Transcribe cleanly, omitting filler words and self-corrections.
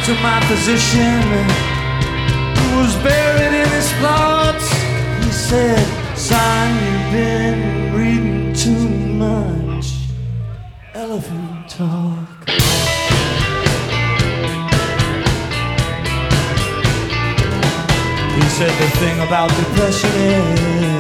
to my physician, who was buried in his thoughts. He said, son, you've been reading too much elephant talk. He said the thing about depression is